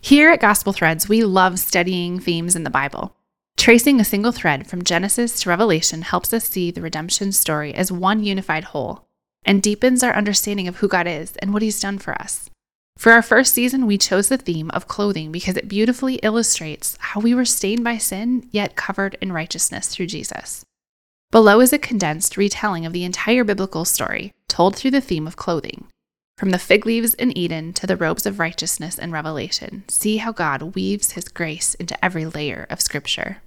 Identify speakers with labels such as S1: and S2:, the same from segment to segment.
S1: Here at Gospel Threads, we love studying themes in the Bible. Tracing a single thread from Genesis to Revelation helps us see the redemption story as one unified whole and deepens our understanding of who God is and what He's done for us. For our first season, we chose the theme of clothing because it beautifully illustrates how we were stained by sin, yet covered in righteousness through Jesus. Below is a condensed retelling of the entire biblical story, told through the theme of clothing. From the fig leaves in Eden to the robes of righteousness in Revelation, see how God weaves His grace into every layer of Scripture.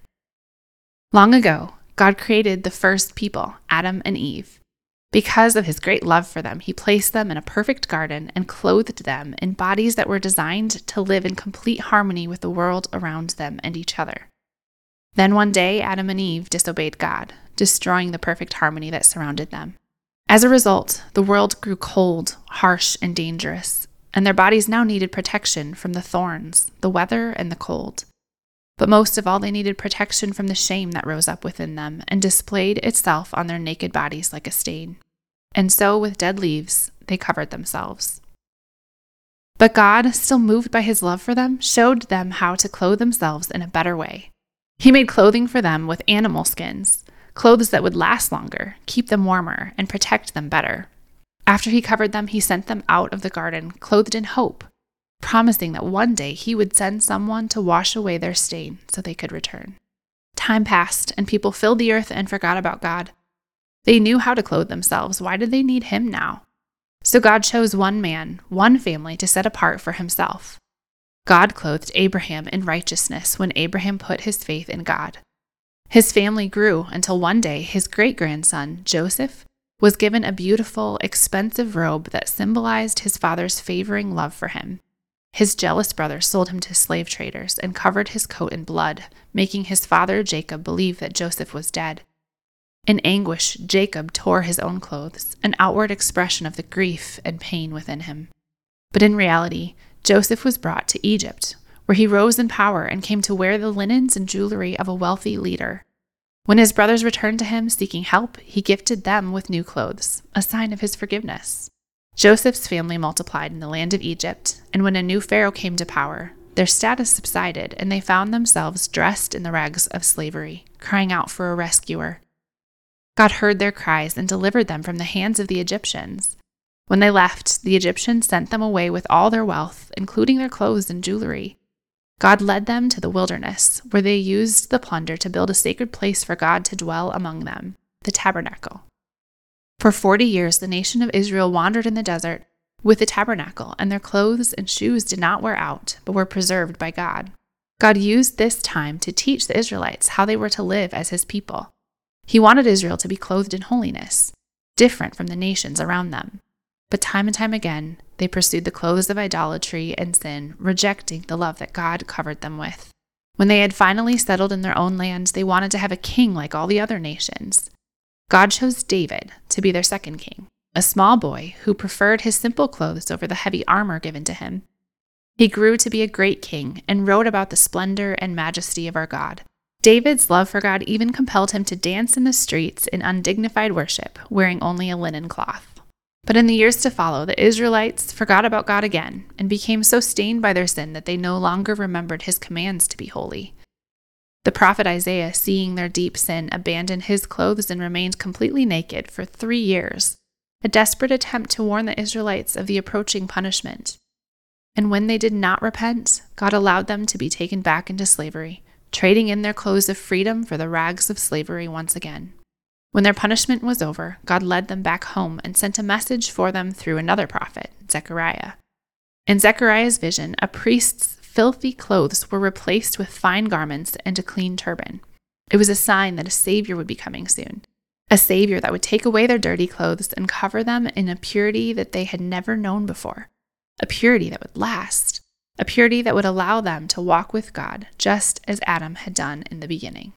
S1: Long ago, God created the first people, Adam and Eve. Because of His great love for them, He placed them in a perfect garden and clothed them in bodies that were designed to live in complete harmony with the world around them and each other. Then one day, Adam and Eve disobeyed God, destroying the perfect harmony that surrounded them. As a result, the world grew cold, harsh, and dangerous, and their bodies now needed protection from the thorns, the weather, and the cold. But most of all, they needed protection from the shame that rose up within them and displayed itself on their naked bodies like a stain. And so, with dead leaves, they covered themselves. But God, still moved by His love for them, showed them how to clothe themselves in a better way. He made clothing for them with animal skins, clothes that would last longer, keep them warmer, and protect them better. After He covered them, He sent them out of the garden, clothed in hope, promising that one day He would send someone to wash away their stain so they could return. Time passed, and people filled the earth and forgot about God. They knew how to clothe themselves. Why did they need Him now? So God chose one man, one family to set apart for Himself. God clothed Abraham in righteousness when Abraham put his faith in God. His family grew until one day his great-grandson, Joseph, was given a beautiful, expensive robe that symbolized his father's favoring love for him. His jealous brothers sold him to slave traders and covered his coat in blood, making his father Jacob believe that Joseph was dead. In anguish, Jacob tore his own clothes, an outward expression of the grief and pain within him. But in reality, Joseph was brought to Egypt, where he rose in power and came to wear the linens and jewelry of a wealthy leader. When his brothers returned to him seeking help, he gifted them with new clothes, a sign of his forgiveness. Joseph's family multiplied in the land of Egypt, and when a new pharaoh came to power, their status subsided and they found themselves dressed in the rags of slavery, crying out for a rescuer. God heard their cries and delivered them from the hands of the Egyptians. When they left, the Egyptians sent them away with all their wealth, including their clothes and jewelry. God led them to the wilderness, where they used the plunder to build a sacred place for God to dwell among them, the tabernacle. For 40 years, the nation of Israel wandered in the desert with the tabernacle, and their clothes and shoes did not wear out, but were preserved by God. God used this time to teach the Israelites how they were to live as His people. He wanted Israel to be clothed in holiness, different from the nations around them. But time and time again, they pursued the clothes of idolatry and sin, rejecting the love that God covered them with. When they had finally settled in their own land, they wanted to have a king like all the other nations. God chose David to be their second king, a small boy who preferred his simple clothes over the heavy armor given to him. He grew to be a great king and wrote about the splendor and majesty of our God. David's love for God even compelled him to dance in the streets in undignified worship, wearing only a linen cloth. But in the years to follow, the Israelites forgot about God again and became so stained by their sin that they no longer remembered His commands to be holy. The prophet Isaiah, seeing their deep sin, abandoned his clothes and remained completely naked for 3 years, a desperate attempt to warn the Israelites of the approaching punishment. And when they did not repent, God allowed them to be taken back into slavery, trading in their clothes of freedom for the rags of slavery once again. When their punishment was over, God led them back home and sent a message for them through another prophet, Zechariah. In Zechariah's vision, a priest's filthy clothes were replaced with fine garments and a clean turban. It was a sign that a Savior would be coming soon, a Savior that would take away their dirty clothes and cover them in a purity that they had never known before, a purity that would last, a purity that would allow them to walk with God just as Adam had done in the beginning.